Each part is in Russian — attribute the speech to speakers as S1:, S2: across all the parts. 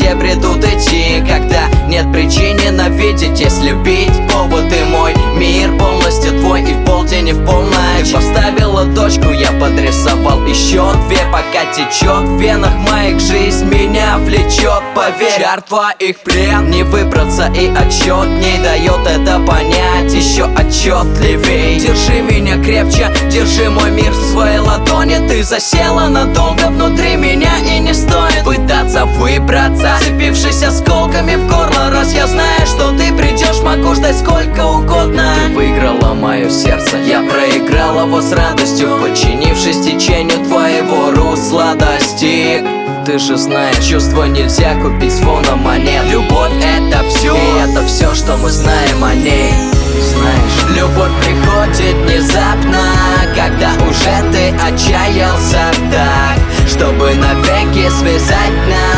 S1: где бредут идти, когда нет причин ненавидеть. Если любить, повод и мой мир полностью твой, и в полдень, и в полночь. Ты поставила точку, я подрисовал еще две, пока течет в венах моих жизнь меня влечет, поверь. Чар твоих плен, не выбраться, и отчет не дает это понять еще отчетливей. Держи меня крепче, держи мой мир в своей ладони. Ты засела надолго внутри меня, и не стоит пытаться выбраться, цепившись осколками в горло. Раз я знаю, что ты придешь, могу ждать сколько угодно. Ты выиграла мое сердце, я проиграл его с радостью, подчинившись течению твоего русла достиг. Ты же знаешь, чувства нельзя купить с фона монет. Любовь — это все, и это все, что мы знаем о ней. Знаешь, любовь приходит внезапно, когда уже ты отчаялся так, чтобы навеки связать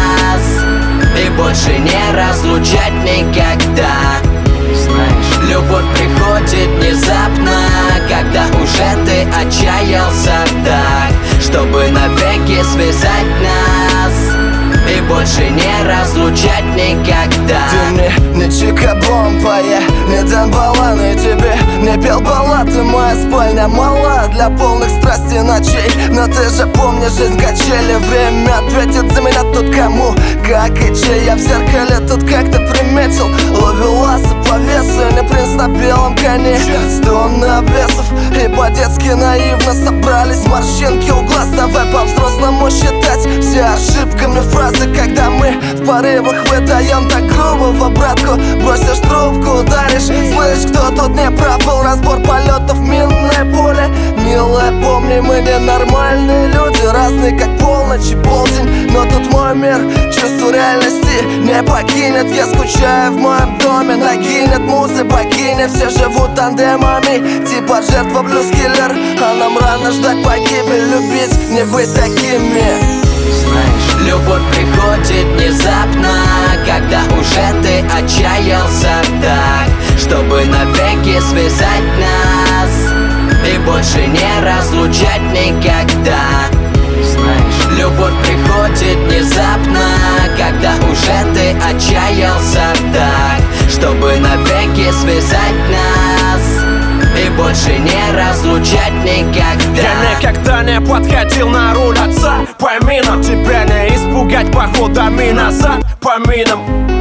S1: нас и больше не разлучать никогда. Знаешь, любовь приходит внезапно, когда уже ты отчаялся так, чтобы навеки связать нас и больше не разлучать никогда.
S2: Ты мне не чика-бомба, я не дам баллады тебе, не пел баллады. Моя спальня мала для полных страстей ночей, но ты же помнишь жизнь качели. Время ответит за меня тут кому, как и чей. Я в зеркале тут как-то приметил, ловеласы по весу, не принц на белом коне. 100 навесов, и по-детски наивно собрались морщинки у глаз. Давай по-взрослому считать все ошибками фразы, когда мы в порывах выдаем так грубо в обратку. Бросишь трубку, ударишь, слышь, кто тут не прав был. Разбор полетов, минное поле. Милая, помни, мы ненормальные люди, разные как полночь и полдень. Но тут мой мир, чувство реальности не покинет. Я скучаю в моем доме, нагинет музы богиня. Все живут тандемами, типа жертва блюз-киллер. А нам рано ждать погибель, любить, не быть такими.
S1: Знаешь, любовь приходит внезапно, когда уже ты отчаялся так, чтобы навеки связать нас и больше не разлучать никогда. Знаешь, любовь приходит внезапно, когда уже ты отчаялся так, чтобы навеки связать нас и больше не разлучать никогда.
S3: Я никогда не подходил на руль отца по минам, тебя не испугать походами назад по минам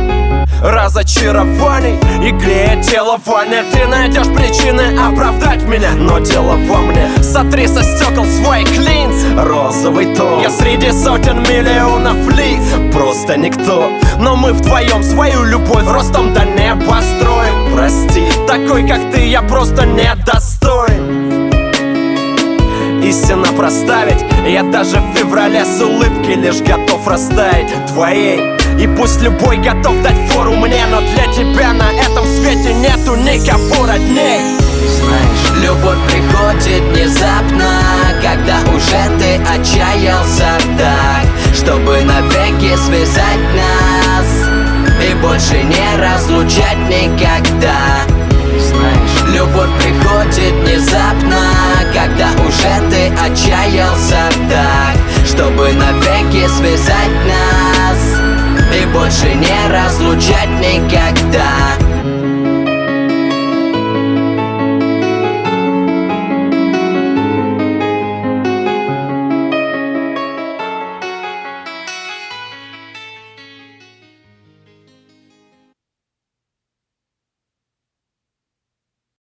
S3: разочарований и греет тело в ванне. Ты найдешь причины оправдать меня, но дело во мне. Сотри со стекол свой клинц, розовый тон. Я среди сотен миллионов лиц просто никто, но мы вдвоем свою любовь ростом до неба строим. Прости, такой как ты я просто недостоин. Истинно проставить я даже в феврале с улыбки лишь готов растаять твоей. И пусть любой готов дать фору мне, но для тебя на этом свете нету никого родней.
S1: Знаешь, любовь приходит внезапно, когда уже ты отчаялся так, чтобы навеки связать нас и больше не разлучать никогда. Знаешь, любовь приходит внезапно, когда уже ты отчаялся так, чтобы навеки связать нас и больше не разлучать никогда.